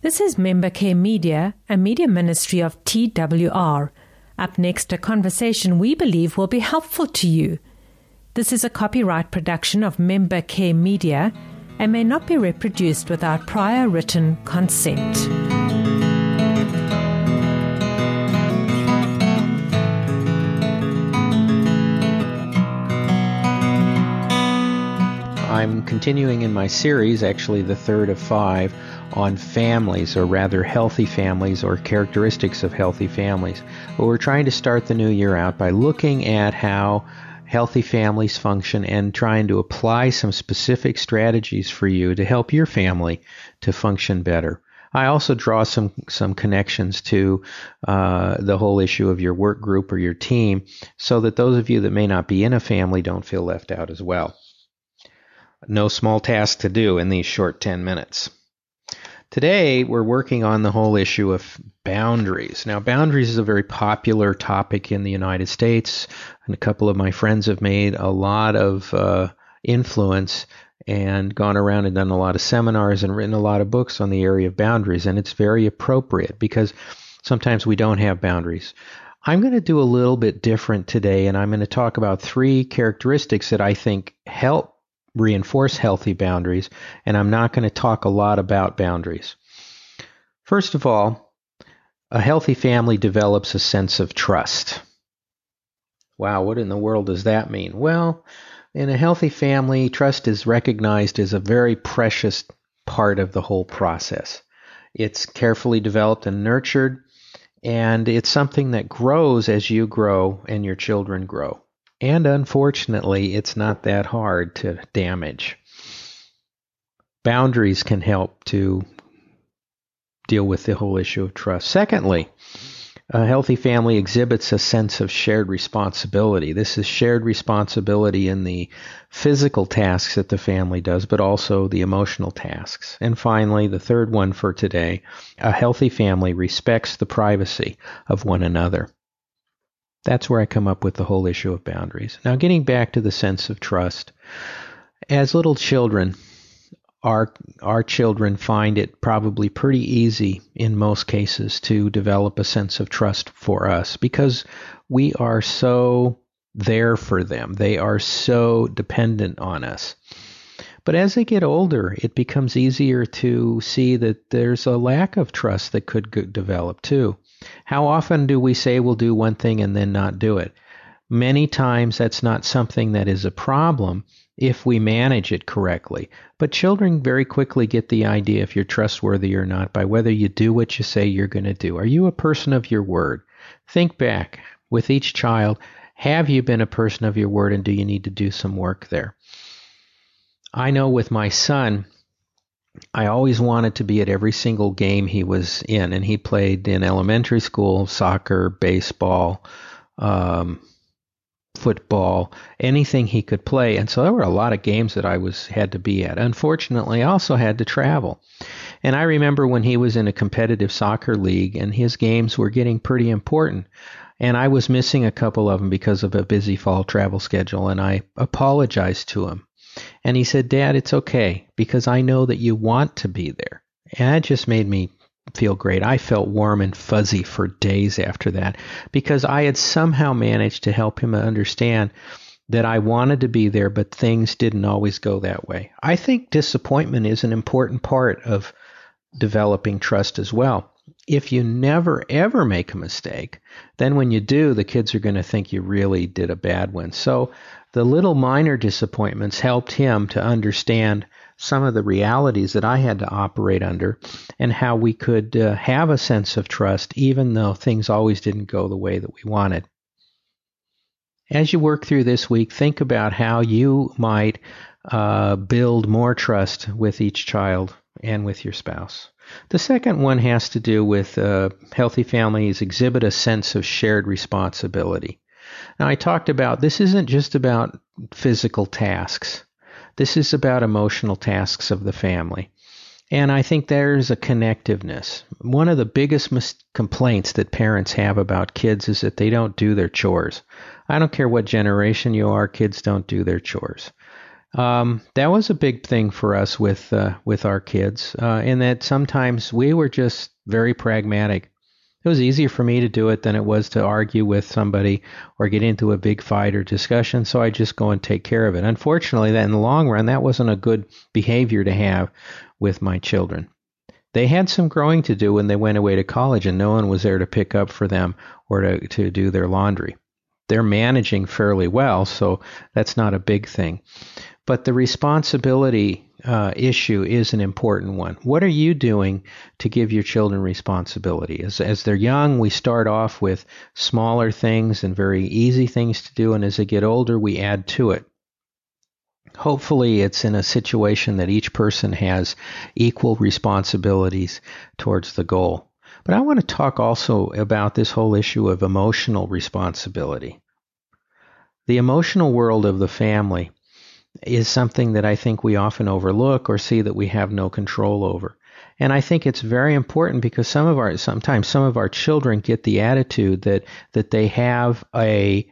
This is Member Care Media, a media ministry of TWR. Up next, a conversation we believe will be helpful to you. This is a copyright production of Member Care Media and may not be reproduced without prior written consent. I'm continuing in my series, actually the third of 5, on families, or rather healthy families or characteristics of healthy families. But we're trying to start the new year out by looking at how healthy families function and trying to apply some specific strategies for you to help your family to function better. I also draw some connections to the whole issue of your work group or your team so that those of you that may not be in a family don't feel left out as well. No small task to do in these short 10 minutes. Today, we're working on the whole issue of boundaries. Now, boundaries is a very popular topic in the United States, and a couple of my friends have made a lot of influence and gone around and done a lot of seminars and written a lot of books on the area of boundaries, and it's very appropriate because sometimes we don't have boundaries. I'm going to do a little bit different today, and I'm going to talk about 3 characteristics that I think help reinforce healthy boundaries, and I'm not going to talk a lot about boundaries. First of all, a healthy family develops a sense of trust. Wow, what in the world does that mean? Well, in a healthy family, trust is recognized as a very precious part of the whole process. It's carefully developed and nurtured, and it's something that grows as you grow and your children grow. And unfortunately, it's not that hard to damage. Boundaries can help to deal with the whole issue of trust. Secondly, a healthy family exhibits a sense of shared responsibility. This is shared responsibility in the physical tasks that the family does, but also the emotional tasks. And finally, the third one for today, a healthy family respects the privacy of one another. That's where I come up with the whole issue of boundaries. Now, getting back to the sense of trust, as little children, our children find it probably pretty easy in most cases to develop a sense of trust for us because we are so there for them. They are so dependent on us. But as they get older, it becomes easier to see that there's a lack of trust that could develop too. How often do we say we'll do one thing and then not do it? Many times that's not something that is a problem if we manage it correctly. But children very quickly get the idea if you're trustworthy or not by whether you do what you say you're going to do. Are you a person of your word? Think back with each child. Have you been a person of your word, and do you need to do some work there? I know with my son, I always wanted to be at every single game he was in, and he played in elementary school, soccer, baseball, football, anything he could play. And so there were a lot of games that I had to be at. Unfortunately, I also had to travel. And I remember when he was in a competitive soccer league, and his games were getting pretty important. And I was missing a couple of them because of a busy fall travel schedule, and I apologized to him. And he said, "Dad, it's okay, because I know that you want to be there." And that just made me feel great. I felt warm and fuzzy for days after that, because I had somehow managed to help him understand that I wanted to be there, but things didn't always go that way. I think disappointment is an important part of developing trust as well. If you never, ever make a mistake, then when you do, the kids are going to think you really did a bad one. So the little minor disappointments helped him to understand some of the realities that I had to operate under and how we could have a sense of trust even though things always didn't go the way that we wanted. As you work through this week, think about how you might build more trust with each child and with your spouse. The second one has to do with healthy families exhibit a sense of shared responsibility. Now, I talked about this isn't just about physical tasks. This is about emotional tasks of the family. And I think there's a connectiveness. One of the biggest complaints that parents have about kids is that they don't do their chores. I don't care what generation you are, kids don't do their chores. That was a big thing for us with our kids, in that sometimes we were just very pragmatic. It was easier for me to do it than it was to argue with somebody or get into a big fight or discussion, so I just go and take care of it. Unfortunately, that in the long run, that wasn't a good behavior to have with my children. They had some growing to do when they went away to college, and no one was there to pick up for them or to do their laundry. They're managing fairly well, so that's not a big thing. But the responsibility issue is an important one. What are you doing to give your children responsibility? As they're young, we start off with smaller things and very easy things to do, and as they get older, we add to it. Hopefully, it's in a situation that each person has equal responsibilities towards the goal. But I want to talk also about this whole issue of emotional responsibility. The emotional world of the family is something that I think we often overlook or see that we have no control over. And I think it's very important because sometimes some of our children get the attitude that they have a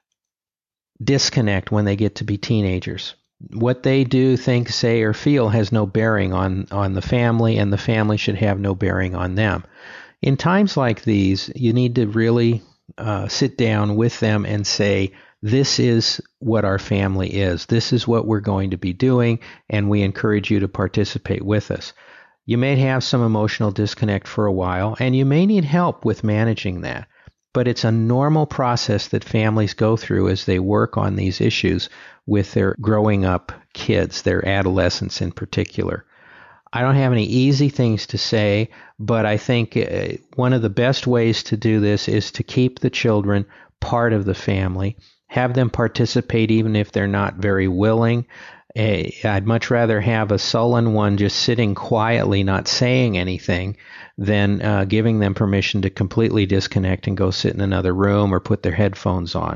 disconnect when they get to be teenagers. What they do, think, say, or feel has no bearing on the family, and the family should have no bearing on them. In times like these, you need to really sit down with them and say, this is what our family is. This is what we're going to be doing, and we encourage you to participate with us. You may have some emotional disconnect for a while, and you may need help with managing that. But it's a normal process that families go through as they work on these issues with their growing up kids, their adolescents in particular. I don't have any easy things to say, but I think one of the best ways to do this is to keep the children part of the family, have them participate even if they're not very willing. I'd much rather have a sullen one just sitting quietly, not saying anything, than giving them permission to completely disconnect and go sit in another room or put their headphones on.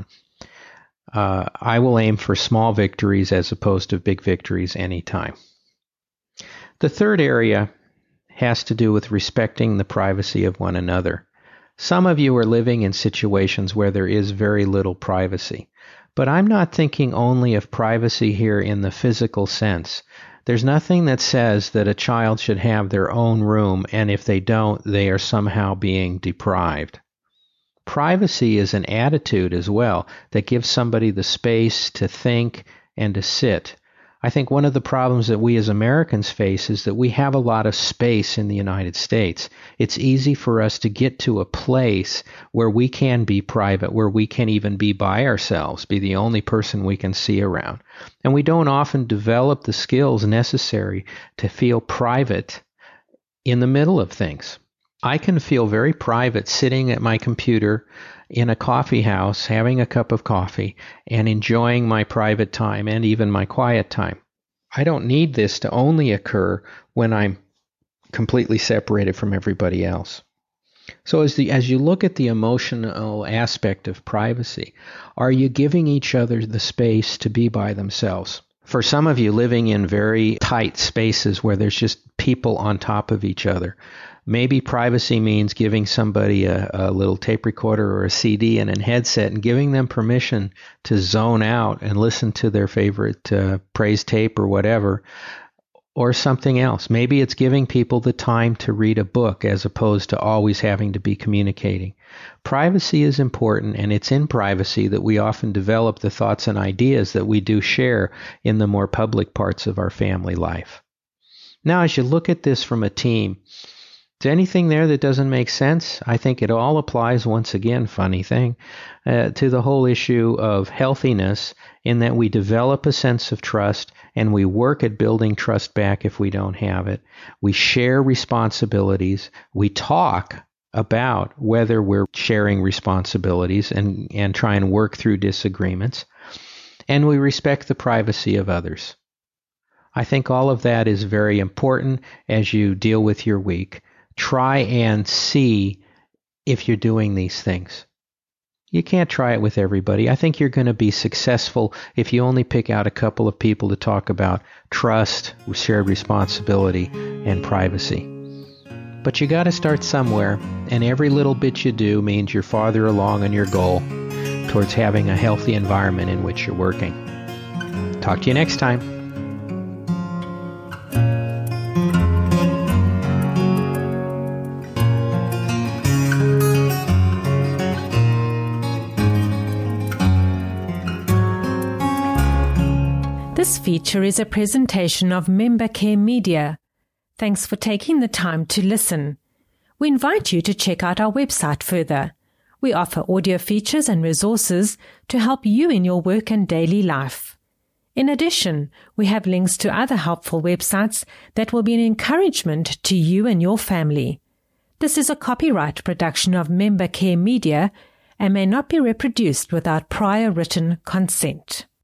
I will aim for small victories as opposed to big victories anytime. The third area has to do with respecting the privacy of one another. Some of you are living in situations where there is very little privacy. But I'm not thinking only of privacy here in the physical sense. There's nothing that says that a child should have their own room, and if they don't, they are somehow being deprived. Privacy is an attitude as well that gives somebody the space to think and to sit. I think one of the problems that we as Americans face is that we have a lot of space in the United States. It's easy for us to get to a place where we can be private, where we can even be by ourselves, be the only person we can see around. And we don't often develop the skills necessary to feel private in the middle of things. I can feel very private sitting at my computer in a coffee house, having a cup of coffee, and enjoying my private time and even my quiet time. I don't need this to only occur when I'm completely separated from everybody else. So as you look at the emotional aspect of privacy, are you giving each other the space to be by themselves? For some of you living in very tight spaces where there's just people on top of each other, maybe privacy means giving somebody a little tape recorder or a CD and a headset and giving them permission to zone out and listen to their favorite praise tape or whatever, or something else. Maybe it's giving people the time to read a book as opposed to always having to be communicating. Privacy is important, and it's in privacy that we often develop the thoughts and ideas that we do share in the more public parts of our family life. Now, as you look at this from a team, is there anything there that doesn't make sense? I think it all applies, once again, funny thing, to the whole issue of healthiness, in that we develop a sense of trust and we work at building trust back if we don't have it. We share responsibilities. We talk about whether we're sharing responsibilities and try and work through disagreements. And we respect the privacy of others. I think all of that is very important as you deal with your week. Try and see if you're doing these things. You can't try it with everybody. I think you're going to be successful if you only pick out a couple of people to talk about trust, shared responsibility, and privacy. But you got to start somewhere, and every little bit you do means you're farther along on your goal towards having a healthy environment in which you're working. Talk to you next time. This feature is a presentation of Member Care Media. Thanks for taking the time to listen. We invite you to check out our website further. We offer audio features and resources to help you in your work and daily life. In addition, we have links to other helpful websites that will be an encouragement to you and your family. This is a copyright production of Member Care Media and may not be reproduced without prior written consent.